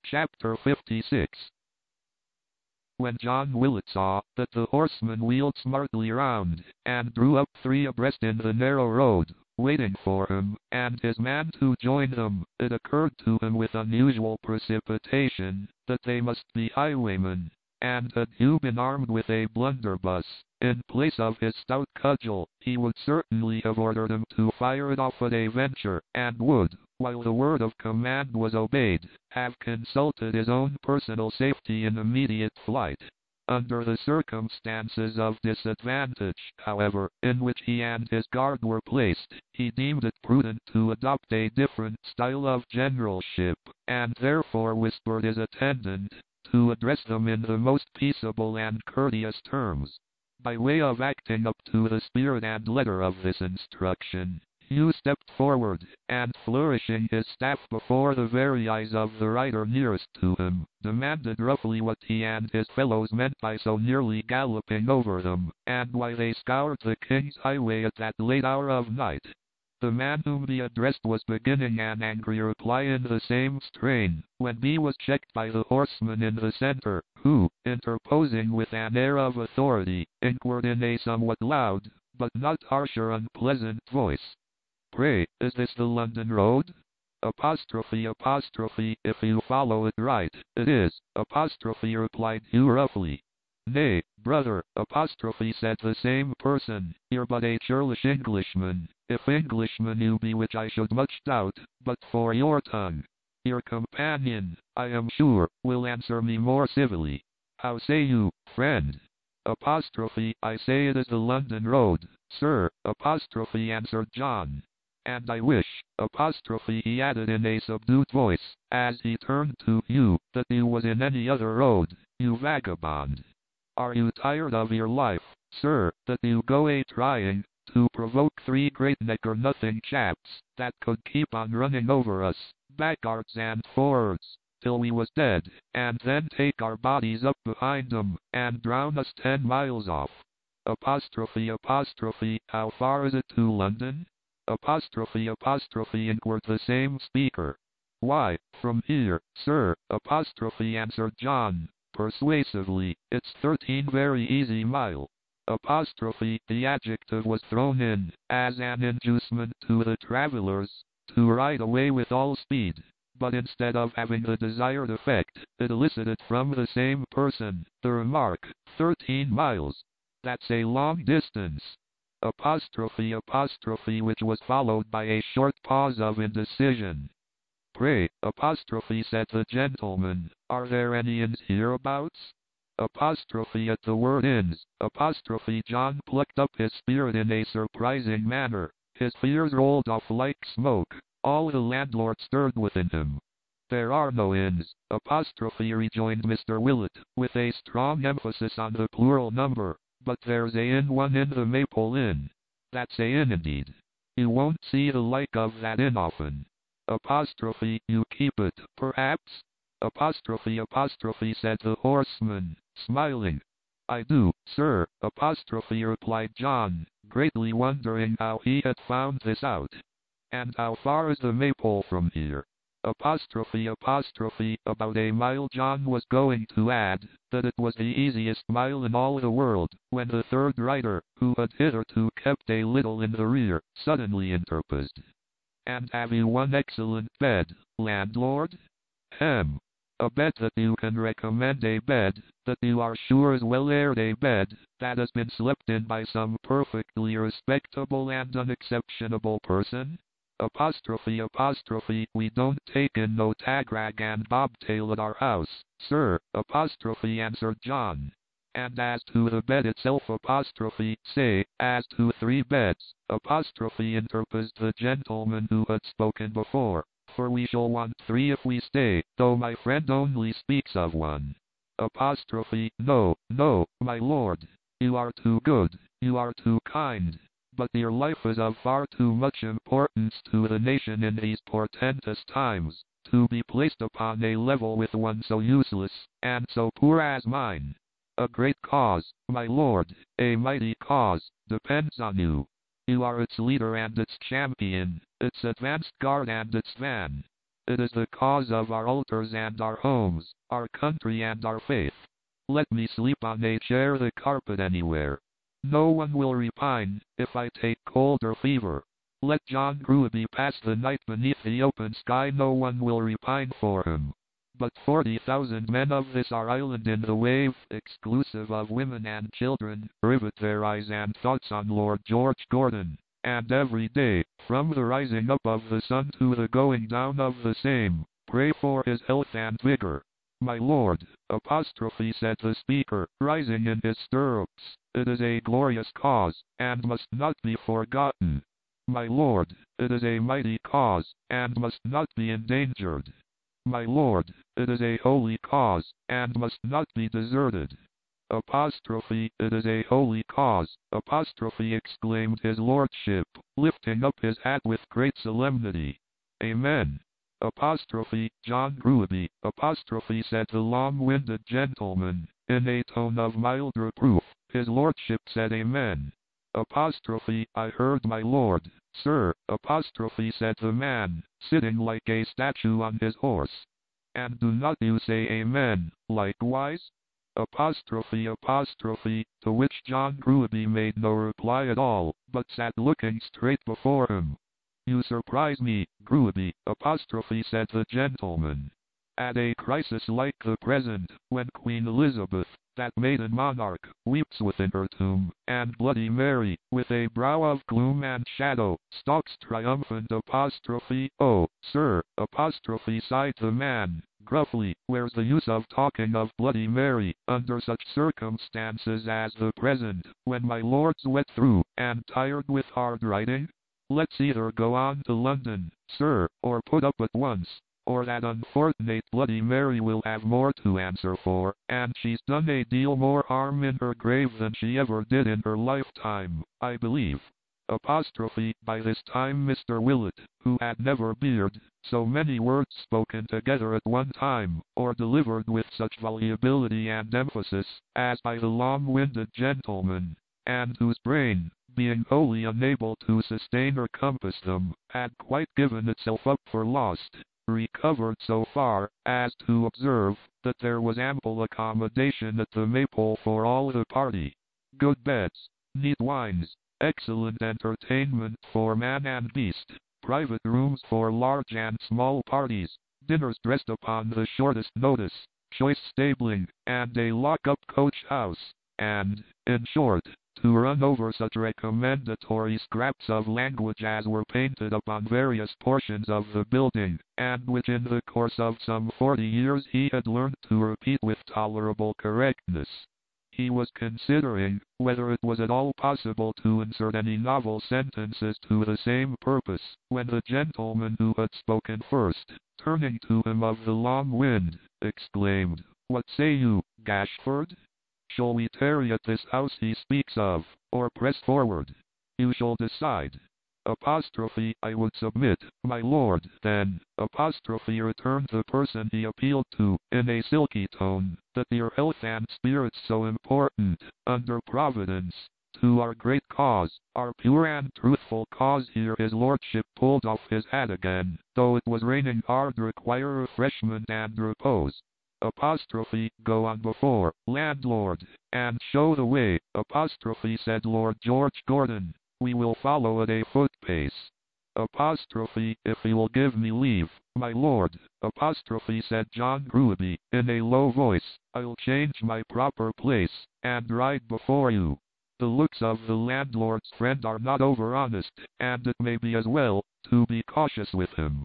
Chapter 56. When John Willett saw that the horsemen wheeled smartly round, and drew up three abreast in the narrow road, waiting for him, and his man to join them, it occurred to him with unusual precipitation, that they must be highwaymen, and had Hugh been armed with a blunderbuss, in place of his stout cudgel, he would certainly have ordered him to fire it off at a venture, and would, while the word of command was obeyed, have consulted his own personal safety in immediate flight. Under the circumstances of disadvantage, however, in which he and his guard were placed, he deemed it prudent to adopt a different style of generalship, and therefore whispered his attendant to address them in the most peaceable and courteous terms. By way of acting up to the spirit and letter of this instruction, Hugh stepped forward, and flourishing his staff before the very eyes of the rider nearest to him, demanded roughly what he and his fellows meant by so nearly galloping over them, and why they scoured the King's Highway at that late hour of night. The man whom he addressed was beginning an angry reply in the same strain, when he was checked by the horseman in the centre, who, interposing with an air of authority, inquired in a somewhat loud, but not harsh or unpleasant voice, "Pray, is this the London road?" If you follow it right, it is, replied Hugh roughly. "Nay, brother, said the same person, you're but a churlish Englishman, if Englishman you be, which I should much doubt, but for your tongue. Your companion, I am sure, will answer me more civilly. How say you, friend?" "I say it is the London road, sir, answered John. And I wish, he added in a subdued voice, as he turned to Hugh, that you was in any other road, you vagabond. Are you tired of your life, sir, that you go a-trying to provoke three great neck-or-nothing chaps, that could keep on running over us, backwards and forwards, till we was dead, and then take our bodies up behind 'em, and drown us 10 miles off? How far is it to London?" Inquired the same speaker. "Why, from here, sir, answered John, persuasively, it's 13 very easy mile." The adjective was thrown in, as an inducement to the travellers to ride away with all speed, but instead of having the desired effect, it elicited from the same person the remark, 13 miles. That's a long distance. Which was followed by a short pause of indecision. "Pray, said the gentleman, are there any inns hereabouts?" At the word inns, John plucked up his spirit in a surprising manner. His fears rolled off like smoke. All the landlord stirred within him. "There are no inns, rejoined Mr. Willett, with a strong emphasis on the plural number. But there's one in the Maple Inn. That's a inn indeed. You won't see the like of that inn often." "You keep it, perhaps?" Said the horseman, smiling. "I do, sir," replied John, greatly wondering how he had found this out. "And how far is the Maypole from here?" About a mile. John was going to add that it was the easiest mile in all the world, when the third rider, who had hitherto kept a little in the rear, suddenly interposed. "And have you one excellent bed, landlord?" "Hem! A bed that you can recommend, a bed that you are sure is well aired, a bed that has been slept in by some perfectly respectable and unexceptionable person?" We don't take in no tagrag and bobtail at our house, sir, answered John. "And as to the bed itself, say, as to 3 beds, interposed the gentleman who had spoken before, for we shall want 3 if we stay, though my friend only speaks of 1. No, my lord, you are too good, you are too kind. But your life is of far too much importance to the nation in these portentous times, to be placed upon a level with one so useless, and so poor as mine. A great cause, my lord, a mighty cause, depends on you. You are its leader and its champion, its advanced guard and its van. It is the cause of our altars and our homes, our country and our faith. Let me sleep on a chair, the carpet, anywhere. No one will repine if I take cold or fever. Let John Grueby pass the night beneath the open sky, no one will repine for him. But 40,000 men of this our island in the wave, exclusive of women and children, rivet their eyes and thoughts on Lord George Gordon, and every day, from the rising up of the sun to the going down of the same, pray for his health and vigor. My lord, said the speaker, rising in his stirrups, it is a glorious cause, and must not be forgotten. My lord, it is a mighty cause, and must not be endangered. My lord, it is a holy cause, and must not be deserted. It is a holy cause, exclaimed his lordship, lifting up his hat with great solemnity. Amen. John Grueby, said the long-winded gentleman, in a tone of mild reproof. His lordship said amen. I heard my lord, sir, said the man, sitting like a statue on his horse. And do not you say amen, likewise? To which John Grueby made no reply at all, but sat looking straight before him. You surprise me, Grueby, said the gentleman. At a crisis like the present, when Queen Elizabeth, that maiden monarch, weeps within her tomb, and Bloody Mary, with a brow of gloom and shadow, stalks triumphant. Oh, sir, sighed the man, gruffly, where's the use of talking of Bloody Mary, under such circumstances as the present, when my lord's wet through, and tired with hard riding? Let's either go on to London, sir, or put up at once, or that unfortunate Bloody Mary will have more to answer for, and she's done a deal more harm in her grave than she ever did in her lifetime, I believe. By this time Mr. Willett, who had never beard so many words spoken together at one time, or delivered with such volubility and emphasis, as by the long-winded gentleman, and whose brain, being wholly unable to sustain or compass them, had quite given itself up for lost, recovered so far as to observe that there was ample accommodation at the Maypole for all the party. Good beds, neat wines, excellent entertainment for man and beast, private rooms for large and small parties, dinners dressed upon the shortest notice, choice stabling, and a lock-up coach-house, and, in short, to run over such recommendatory scraps of language as were painted upon various portions of the building, and which in the course of some 40 years he had learned to repeat with tolerable correctness. He was considering whether it was at all possible to insert any novel sentences to the same purpose, when the gentleman who had spoken first, turning to him of the long wind, exclaimed, "What say you, Gashford? Shall we tarry at this house he speaks of, or press forward? You shall decide." I would submit, my lord, then, returned the person he appealed to, in a silky tone, that your health and spirits so important, under Providence, to our great cause, our pure and truthful cause. Here his lordship pulled off his hat again, though it was raining hard, require refreshment and repose. Go on before, landlord, and show the way, said Lord George Gordon. We will follow at a foot pace. If he will give me leave, my lord, said John Grueby, in a low voice, I'll change my proper place, and ride before you. The looks of the landlord's friend are not over honest, and it may be as well, to be cautious with him.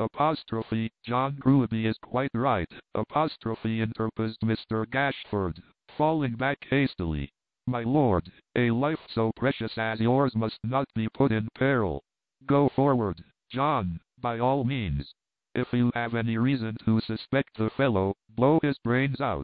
John Grueby is quite right, interposed Mr. Gashford, falling back hastily. My lord, a life so precious as yours must not be put in peril. Go forward, John, by all means. If you have any reason to suspect the fellow, blow his brains out.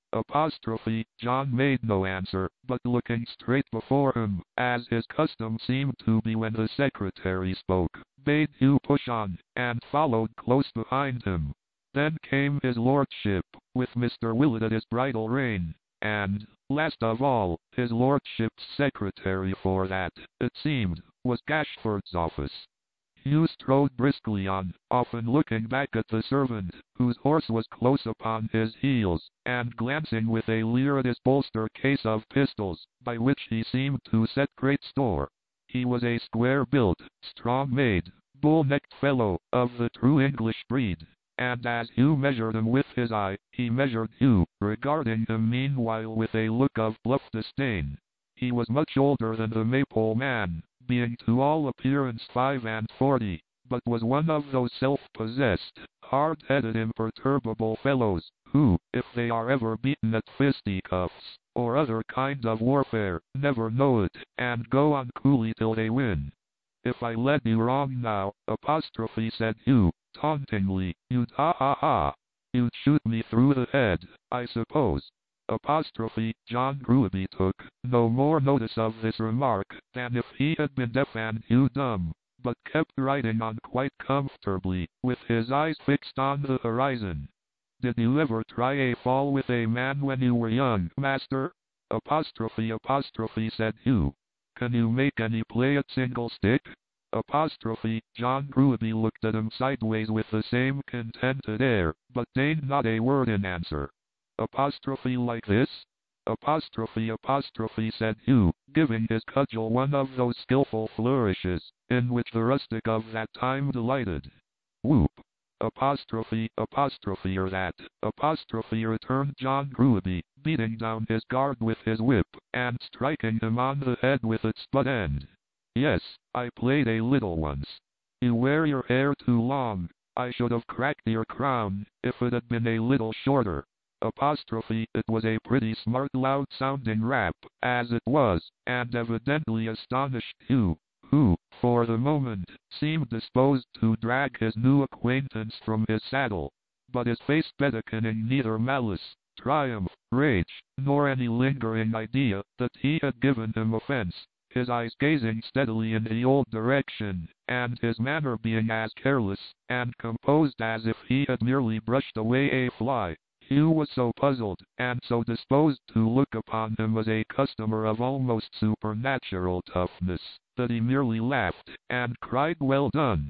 John made no answer, but looking straight before him, as his custom seemed to be when the secretary spoke, bade Hugh push on, and followed close behind him. Then came his lordship, with Mr. Willett at his bridle rein, and, last of all, his lordship's secretary, for that, it seemed, was Gashford's office. Hugh strode briskly on, often looking back at the servant, whose horse was close upon his heels, and glancing with a leer at his bolster case of pistols, by which he seemed to set great store. He was a square-built, strong-made, bull-necked fellow, of the true English breed, and as Hugh measured him with his eye, he measured Hugh, regarding him meanwhile with a look of bluff disdain. He was much older than the Maypole man, being to all appearance 45, but was one of those self-possessed, hard-headed imperturbable fellows, who, if they are ever beaten at fisticuffs, or other kind of warfare, never know it, and go on coolly till they win. If I led you wrong now, said Hugh, tauntingly, you'd ha. You'd shoot me through the head, I suppose. John Grueby took no more notice of this remark than if he had been deaf and Hugh dumb, but kept riding on quite comfortably, with his eyes fixed on the horizon. Did you ever try a fall with a man when you were young, master? Said Hugh. Can you make any play at single stick? John Grueby looked at him sideways with the same contented air, but deigned not a word in answer. Like this? Said Hugh, giving his cudgel one of those skilful flourishes, in which the rustic of that time delighted. Whoop! Or that, returned John Grueby, beating down his guard with his whip, and striking him on the head with its butt end. Yes, I played a little once. You wear your hair too long. I should have cracked your crown, if it had been a little shorter. It was a pretty smart loud-sounding rap, as it was, and evidently astonished Hugh, who, for the moment, seemed disposed to drag his new acquaintance from his saddle. But his face betikoning neither malice, triumph, rage, nor any lingering idea that he had given him offense, his eyes gazing steadily in the old direction, and his manner being as careless and composed as if he had merely brushed away a fly, Hugh was so puzzled, and so disposed to look upon him as a customer of almost supernatural toughness, that he merely laughed, and cried well done.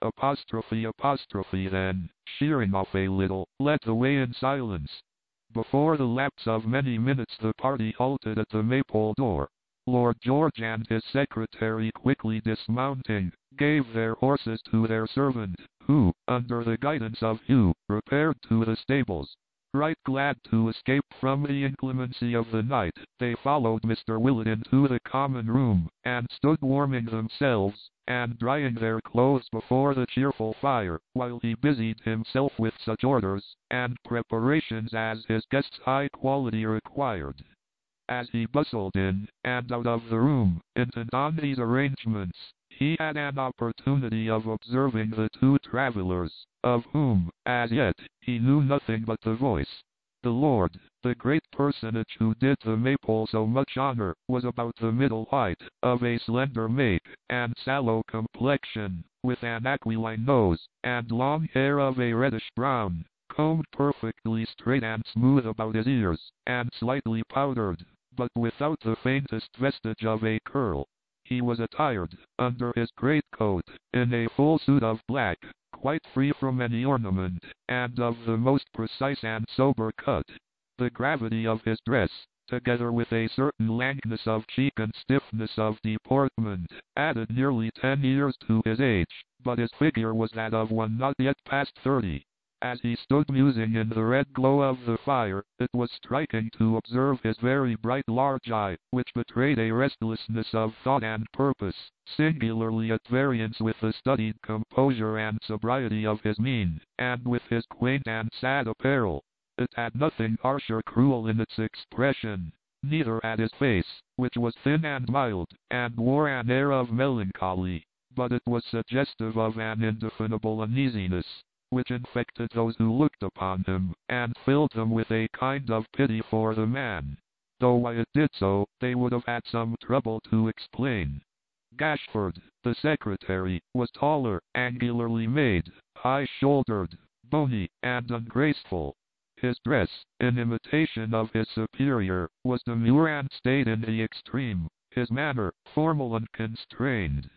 Then, sheering off a little, led the way in silence. Before the lapse of many minutes the party halted at the Maypole door. Lord George and his secretary, quickly dismounting, gave their horses to their servant, who, under the guidance of Hugh, repaired to the stables. Right glad to escape from the inclemency of the night, they followed Mr. Willett into the common room, and stood warming themselves, and drying their clothes before the cheerful fire, while he busied himself with such orders and preparations as his guest's high quality required. As he bustled in and out of the room, intent on these arrangements, he had an opportunity of observing the two travelers, of whom, as yet, he knew nothing but the voice. The lord, the great personage who did the Maypole so much honor, was about the middle height, of a slender make, and sallow complexion, with an aquiline nose, and long hair of a reddish brown, combed perfectly straight and smooth about his ears, and slightly powdered, but without the faintest vestige of a curl. He was attired, under his greatcoat, in a full suit of black, quite free from any ornament, and of the most precise and sober cut. The gravity of his dress, together with a certain lankness of cheek and stiffness of deportment, added nearly 10 years to his age, but his figure was that of one not yet past 30. As he stood musing in the red glow of the fire, it was striking to observe his very bright large eye, which betrayed a restlessness of thought and purpose, singularly at variance with the studied composure and sobriety of his mien, and with his quaint and sad apparel. It had nothing harsh or cruel in its expression, neither had his face, which was thin and mild, and wore an air of melancholy, but it was suggestive of an indefinable uneasiness, which infected those who looked upon him, and filled them with a kind of pity for the man. Though why it did so, they would have had some trouble to explain. Gashford, the secretary, was taller, angularly made, high-shouldered, bony, and ungraceful. His dress, in imitation of his superior, was demure and staid in the extreme, his manner, formal and constrained.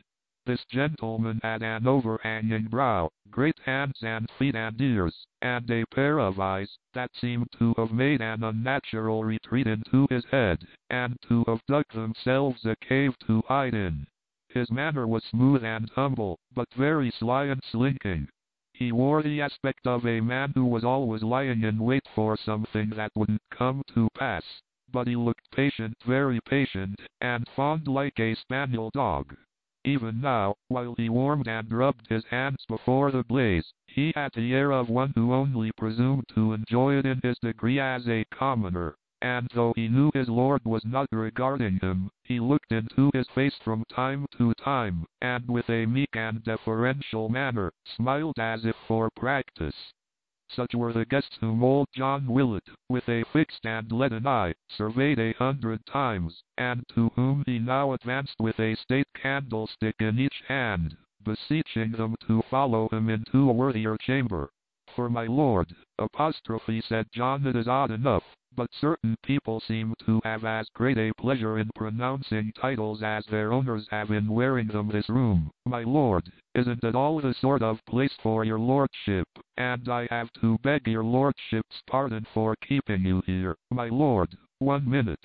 This gentleman had an overhanging brow, great hands and feet and ears, and a pair of eyes that seemed to have made an unnatural retreat into his head, and to have dug themselves a cave to hide in. His manner was smooth and humble, but very sly and slinking. He wore the aspect of a man who was always lying in wait for something that wouldn't come to pass. But he looked patient, very patient, and fond like a spaniel dog. Even now, while he warmed and rubbed his hands before the blaze, he had the air of one who only presumed to enjoy it in his degree as a commoner. And though he knew his lord was not regarding him, he looked into his face from time to time, and with a meek and deferential manner, smiled as if for practice. Such were the guests whom old John Willett, with a fixed and leaden eye, surveyed 100 times, and to whom he now advanced with a state candlestick in each hand, beseeching them to follow him into a worthier chamber. For my lord, said John, it is odd enough, but certain people seem to have as great a pleasure in pronouncing titles as their owners have in wearing them. This room, my lord, isn't at all the sort of place for your lordship, and I have to beg your lordship's pardon for keeping you here. My lord, 1 minute.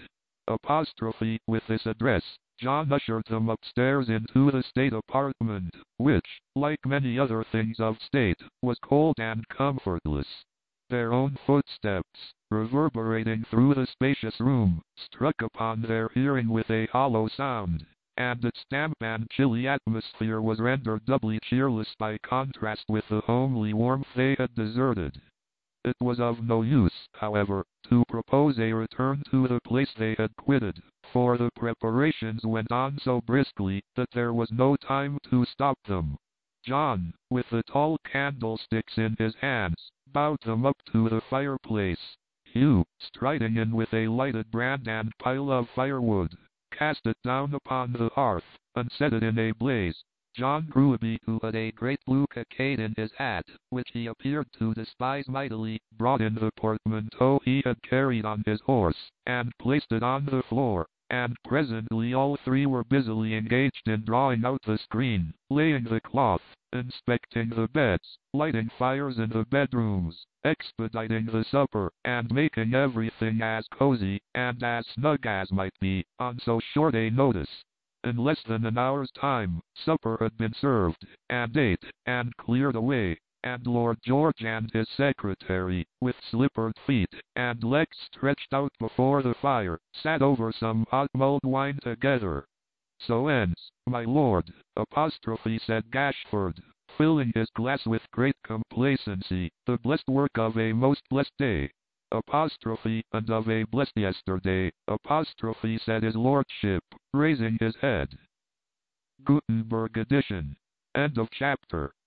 With this address, John ushered them upstairs into the state apartment, which, like many other things of state, was cold and comfortless. Their own footsteps, reverberating through the spacious room, struck upon their hearing with a hollow sound, and its damp and chilly atmosphere was rendered doubly cheerless by contrast with the homely warmth they had deserted. It was of no use, however, to propose a return to the place they had quitted, for the preparations went on so briskly that there was no time to stop them. John, with the tall candlesticks in his hands, bowed them up to the fireplace. Hugh, striding in with a lighted brand and pile of firewood, cast it down upon the hearth, and set it in a blaze. John Grueby, who had a great blue cockade in his hat, which he appeared to despise mightily, brought in the portmanteau he had carried on his horse, and placed it on the floor, and presently all three were busily engaged in drawing out the screen, laying the cloth, inspecting the beds, lighting fires in the bedrooms, expediting the supper, and making everything as cozy and as snug as might be, on so short a notice. In less than an hour's time, supper had been served, and ate, and cleared away, and Lord George and his secretary, with slippered feet, and legs stretched out before the fire, sat over some hot mulled wine together. So ends, my lord, said Gashford, filling his glass with great complacency, the blessed work of a most blessed day. And of a blessed yesterday, said his lordship, raising his head. Gutenberg edition. End of chapter.